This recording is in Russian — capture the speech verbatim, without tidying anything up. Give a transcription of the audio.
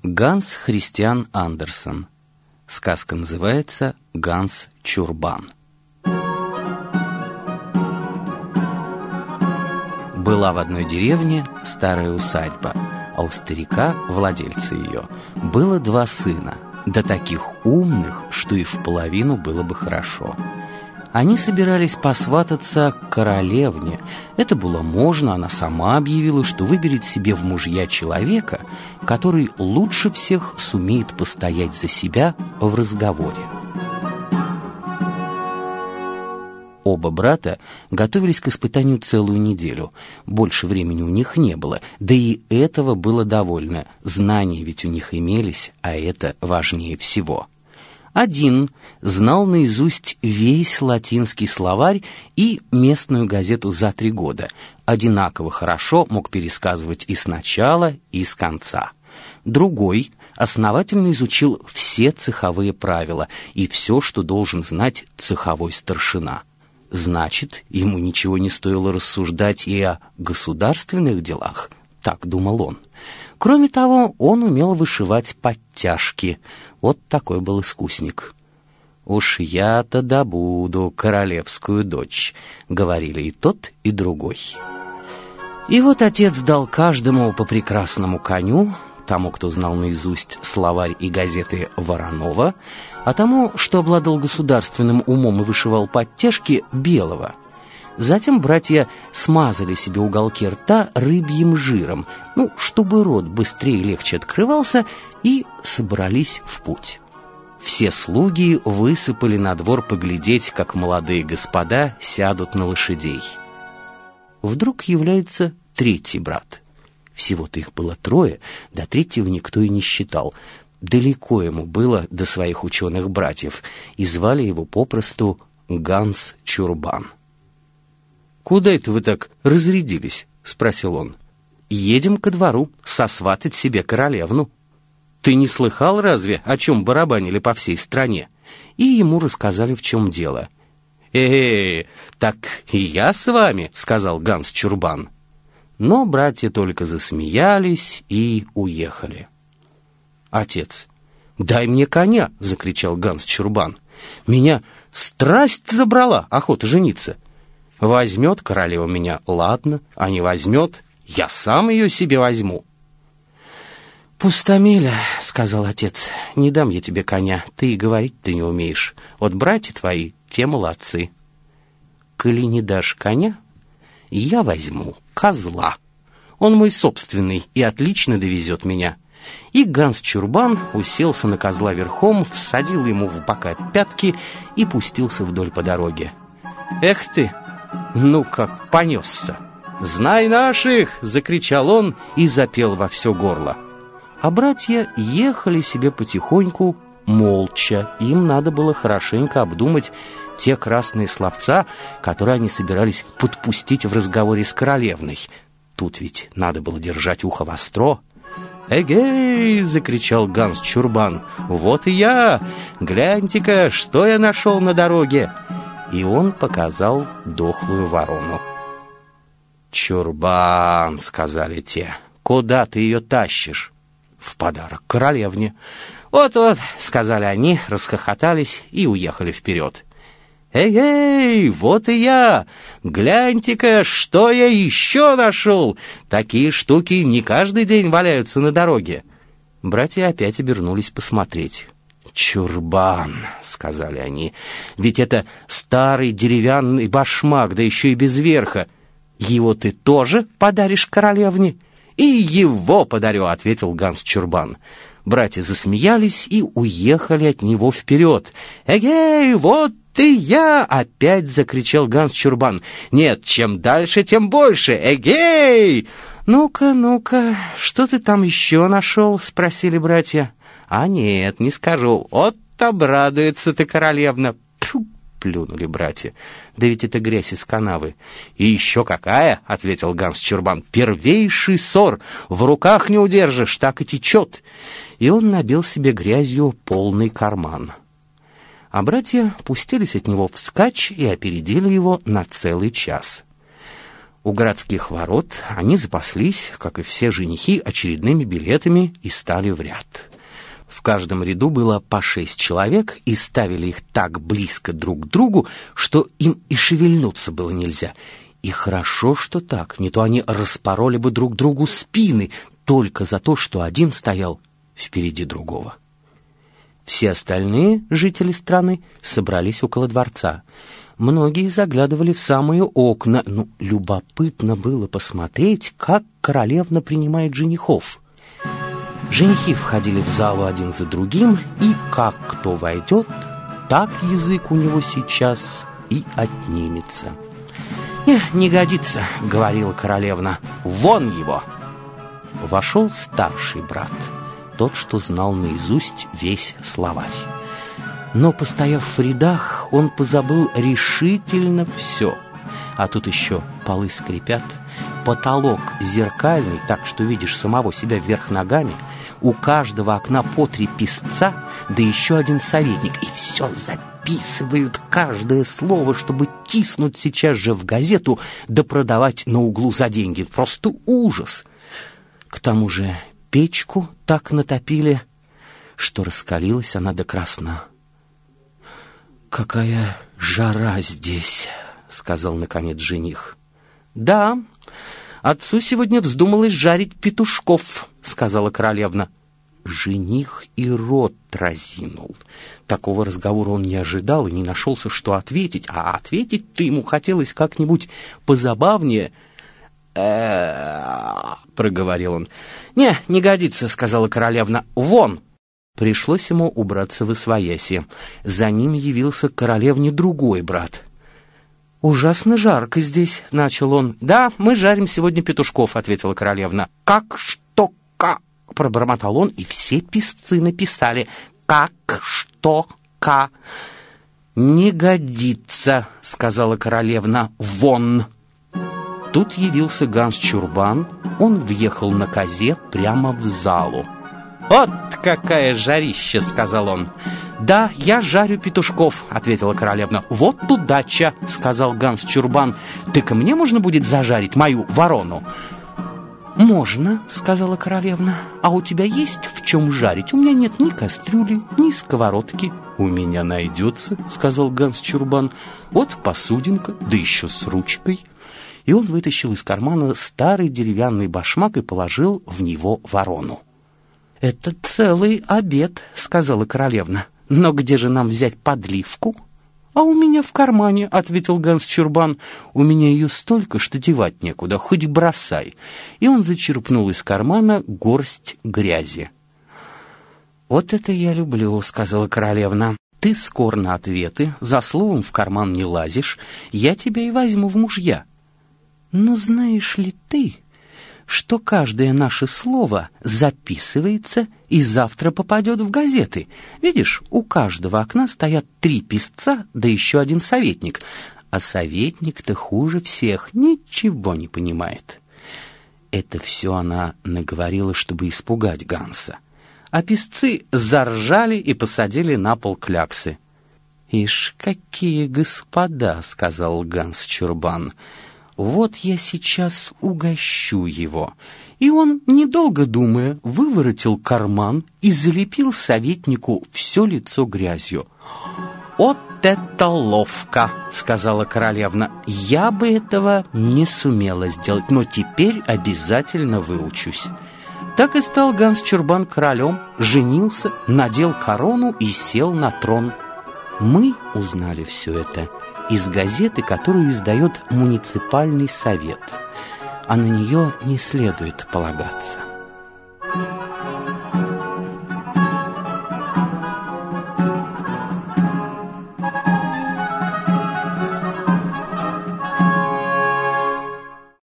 Ганс Христиан Андерсен. Сказка называется «Ганс Чурбан». Была в одной деревне старая усадьба, а у старика, владельца ее, было два сына, да таких умных, что и в половину было бы хорошо. Они собирались посвататься к королевне. Это было можно, она сама объявила, что выберет себе в мужья человека, который лучше всех сумеет постоять за себя в разговоре. Оба брата готовились к испытанию целую неделю. Больше времени у них не было, да и этого было довольно. Знания ведь у них имелись, а это важнее всего. Один знал наизусть весь латинский словарь и местную газету за три года. Одинаково хорошо мог пересказывать и с начала, и с конца. Другой основательно изучил все цеховые правила и все, что должен знать цеховой старшина. Значит, ему ничего не стоило рассуждать и о государственных делах, так думал он. Кроме того, он умел вышивать подтяжки. Вот такой был искусник. «Уж я-то добуду королевскую дочь», — говорили и тот, и другой. И вот отец дал каждому по прекрасному коню, тому, кто знал наизусть словарь и газеты Воронова, а тому, что обладал государственным умом и вышивал подтяжки, белого. Затем братья смазали себе уголки рта рыбьим жиром, ну, чтобы рот быстрее и легче открывался, и собрались в путь. Все слуги высыпали на двор поглядеть, как молодые господа сядут на лошадей. Вдруг является третий брат. Всего-то их было трое, до третьего никто и не считал. Далеко ему было до своих ученых братьев, и звали его попросту Ганс Чурбан. «Куда это вы так разрядились?» — спросил он. «Едем ко двору сосватать себе королевну». «Ты не слыхал разве, о чем барабанили по всей стране?» И ему рассказали, в чем дело. «Э-э, так и я с вами», — сказал Ганс Чурбан. Но братья только засмеялись и уехали. «Отец, дай мне коня!» — закричал Ганс Чурбан. «Меня страсть забрала, охота жениться. Возьмет королева меня, ладно, а не возьмет, я сам ее себе возьму». «Пустомеля», — сказал отец, — «не дам я тебе коня, ты и говорить-то не умеешь. Вот братья твои, те молодцы. Коли не дашь коня, я возьму козла. Он мой собственный и отлично довезет меня». И Ганс Чурбан уселся на козла верхом, всадил ему в бока пятки и пустился вдоль по дороге. «Эх ты, ну как понесся!» «Знай наших!» — закричал он и запел во все горло. А братья ехали себе потихоньку, молча. Им надо было хорошенько обдумать те красные словца, которые они собирались подпустить в разговоре с королевной. Тут ведь надо было держать ухо востро. «Эгей!» — закричал Ганс Чурбан. «Вот и я! Гляньте-ка, что я нашел на дороге!» И он показал дохлую ворону. «Чурбан!» — сказали те. «Куда ты ее тащишь?» «В подарок королевне». «Вот-вот!» — сказали они, расхохотались и уехали вперед. «Эй-эй, вот и я! Гляньте-ка, что я еще нашел! Такие штуки не каждый день валяются на дороге!» Братья опять обернулись посмотреть. «Чурбан!» — сказали они. «Ведь это старый деревянный башмак, да еще и без верха. Его ты тоже подаришь королевне?» «И его подарю!» — ответил Ганс Чурбан. Братья засмеялись и уехали от него вперед. «Эгей, вот ты я!» — опять закричал Ганс Чурбан. «Нет, чем дальше, тем больше! Эгей!» «Ну-ка, ну-ка, что ты там еще нашел?» — спросили братья. «А нет, не скажу. Вот обрадуется ты, королевна!» Тьфу, плюнули братья. «Да ведь это грязь из канавы». «И еще какая!» — ответил Ганс Чурбан. «Первейший ссор! В руках не удержишь, так и течет!» И он набил себе грязью полный карман. А братья пустились от него вскачь и опередили его на целый час. У городских ворот они запаслись, как и все женихи, очередными билетами и стали в ряд. В каждом ряду было по шесть человек, и ставили их так близко друг к другу, что им и шевельнуться было нельзя. И хорошо, что так, не то они распороли бы друг другу спины только за то, что один стоял впереди другого. Все остальные жители страны собрались около дворца. Многие заглядывали в самые окна. Ну, любопытно было посмотреть, как королевна принимает женихов. Женихи входили в залу один за другим, и как кто войдет, так язык у него сейчас и отнимется. «Не, не годится», — говорила королевна, — «вон его!» Вошел старший брат, тот, что знал наизусть весь словарь. Но, постояв в рядах, он позабыл решительно все. А тут еще полы скрипят, потолок зеркальный, так что видишь самого себя вверх ногами, у каждого окна по три писца, да еще один советник, и все записывают каждое слово, чтобы тиснуть сейчас же в газету да продавать на углу за деньги. Просто ужас! К тому же печку так натопили, что раскалилась она до красна. «Какая жара здесь!» — сказал, наконец, жених. «Да, отцу сегодня вздумалось жарить петушков», — сказала королевна. Жених и рот разинул. Такого разговора он не ожидал и не нашелся, что ответить. А ответить-то ему хотелось как-нибудь позабавнее. «Э-э-э», проговорил он. «Не, не годится», — сказала королевна. «Вон!» Пришлось ему убраться восвояси. За ним явился к королевне другой брат. «Ужасно жарко здесь», — начал он. «Да, мы жарим сегодня петушков», — ответила королевна. «Как что ка?» — пробормотал он, и все писцы написали «как что ка». «Не годится», — сказала королевна. «Вон!» Тут явился Ганс Чурбан. Он въехал на козе прямо в залу. «Вот какая жарища!» — сказал он. «Да, я жарю петушков», — ответила королевна. «Вот удача!» — сказал Ганс Чурбан. «Так мне можно будет зажарить мою ворону?» «Можно», — сказала королевна. «А у тебя есть в чем жарить? У меня нет ни кастрюли, ни сковородки». «У меня найдется», — сказал Ганс Чурбан. «Вот посудинка, да еще с ручкой». И он вытащил из кармана старый деревянный башмак и положил в него ворону. «Это целый обед», — сказала королевна. «Но где же нам взять подливку?» «А у меня в кармане», — ответил Ганс Чурбан. «У меня ее столько, что девать некуда, хоть бросай». И он зачерпнул из кармана горсть грязи. «Вот это я люблю», — сказала королевна. «Ты скор на ответы, за словом в карман не лазишь, я тебя и возьму в мужья». «Но знаешь ли ты, что каждое наше слово записывается и завтра попадет в газеты? Видишь, у каждого окна стоят три писца, да еще один советник. А советник-то хуже всех, ничего не понимает». Это все она наговорила, чтобы испугать Ганса. А писцы заржали и посадили на пол кляксы. «Ишь, какие господа!» — сказал Ганс Чурбан. «Вот я сейчас угощу его». И он, недолго думая, выворотил карман и залепил советнику все лицо грязью. «Вот это ловко!» — сказала королевна. «Я бы этого не сумела сделать, но теперь обязательно выучусь». Так и стал Ганс Чурбан королем, женился, надел корону и сел на трон. Мы узнали все это из газеты, которую издает муниципальный совет, а на нее не следует полагаться.